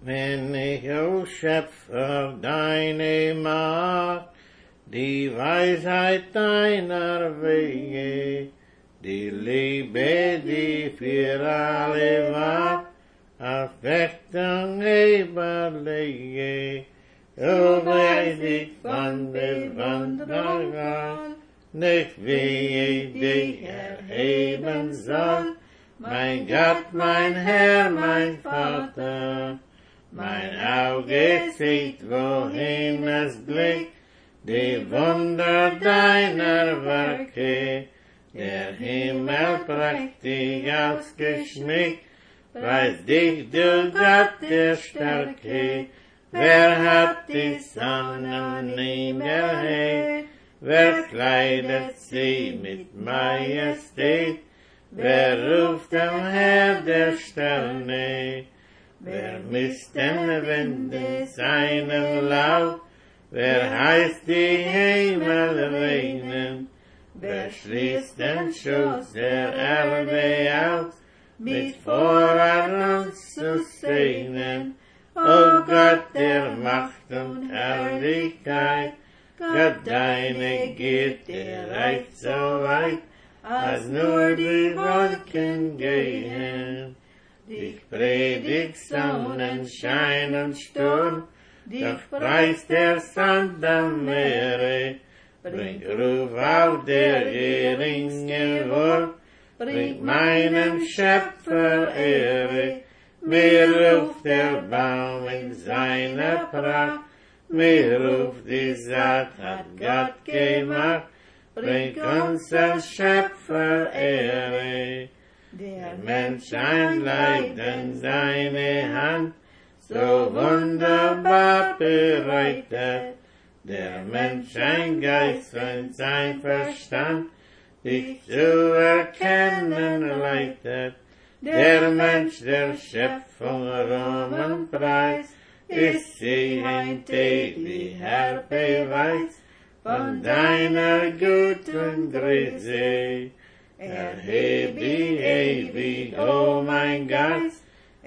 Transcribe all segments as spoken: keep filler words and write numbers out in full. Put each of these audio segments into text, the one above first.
wenn ich, o Schöpfer, deine Macht, die Weisheit deiner Wege, die Liebe, die für alle war, auf Wächtung überlege, so weiß ich von Bewunderung an, nicht wie ich dich erheben soll, mein Gott, mein Herr, mein Vater. Mein Auge sieht, wohin es blickt, die Wunder deiner Werke, der Himmel prächtig ausgeschmückt, preis dich, du Gott der Stärke. Wer hat die Sonne niederhält, wer kleidet sie mit Majestät, wer ruft am Herr der Sterne, wer misst den Winden seinen Lauf, wer heißt die Himmel regnen, wer schließt den Schutz der Erde aus, mit Vorrat uns zu segnen. O Gott der Macht und Herrlichkeit, Gott deine Güte reicht so weit, als nur die Wolken gehen. Dich predigt Sonnenschein und Sturm, dich preist der Sand am Meere, bringt Ruf auf der geringe Wurf, bringt meinem Schöpfer Ehre. Mir ruft der Baum in seiner Pracht, mir ruft die Saat hat Gott gemacht, bringt uns als Schöpfer Ehre. Der Mensch ein Leib in seine Hand, so wunderbar bereitet, der Mensch ein Geist und sein Verstand, dich zu erkennen leitet. Der Mensch der Schöpfung Ruhm und Preis, ist sie ein täglicher Beweis von deiner Gut und Größe. Erhebe ewig, o mein Geist,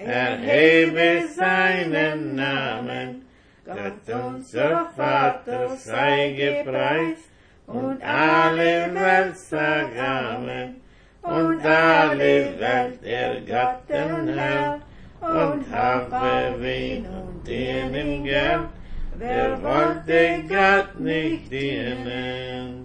erhebe seinen Namen, Gott unser Vater sei gepreist, und alle Welt sag Amen. Und alle Welt der Gott den Herrn, und habe Wien und dienen gern, wer wollte Gott nicht dienen?